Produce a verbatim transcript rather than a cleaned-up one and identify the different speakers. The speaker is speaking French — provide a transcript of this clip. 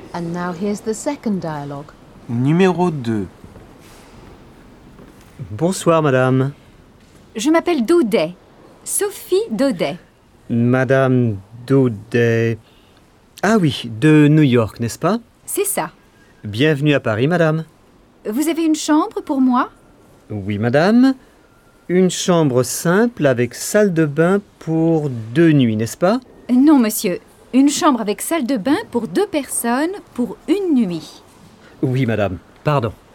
Speaker 1: And now here's the second dialogue.
Speaker 2: Numéro deux.
Speaker 3: Bonsoir, madame.
Speaker 4: Je m'appelle Daudet. Sophie Daudet.
Speaker 3: Madame Daudet... Ah oui, de New York, n'est-ce pas?
Speaker 4: C'est ça.
Speaker 3: Bienvenue à Paris, madame.
Speaker 4: Vous avez une chambre pour moi?
Speaker 3: Oui, madame. Une chambre simple avec salle de bain pour deux nuits, n'est-ce pas?
Speaker 4: Non, monsieur. Une chambre avec salle de bain pour deux personnes pour une nuit.
Speaker 3: Oui, madame. Pardon.